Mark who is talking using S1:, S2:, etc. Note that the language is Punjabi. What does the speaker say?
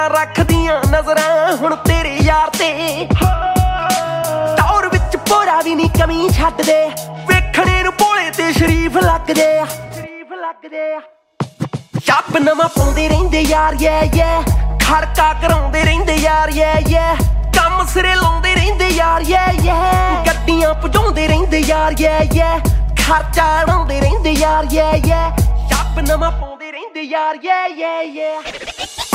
S1: ਰੱਖਦੀਆਂ ਨਜ਼ਰਾਂ ਹੁਣ ਤੇਰੇ ਯਾਰ ਤੇ ਟੌਰ ਵਿੱਚ ਪੋਰਾ ਵੀ ਨਹੀਂ ਕਮੀ ਛੱਡਦੇ ਵੇਖਣੇ ਨੂੰ ਭੋਲੇ ਤੇ ਸ਼ਰੀਫ ਲੱਗਦੇ ਆ ਸ਼ੱਬ ਨਵਾਂ ਪਾਉਂਦੇ ਰਹਿੰਦੇ ਯਾਰ ਖੜਕਾ ਕਰਾਉਂਦੇ ਰਹਿੰਦੇ ਯਾਰ ਕੰਮ ਸਿਰੇ ਲਾਉਂਦੇ ਰਹਿੰਦੇ ਯਾਰ ਗੱਡੀਆਂ ਭਜਾਉਂਦੇ ਰਹਿੰਦੇ ਯਾਰ ਖਰਚਾ ਉਡਾਉਂਦੇ ਰਹਿੰਦੇ ਯਾਰ ਸ਼ੱਬ ਨਵਾਂ ਪਾਉਂਦੇ ਰਹਿੰਦੇ ਯਾਰ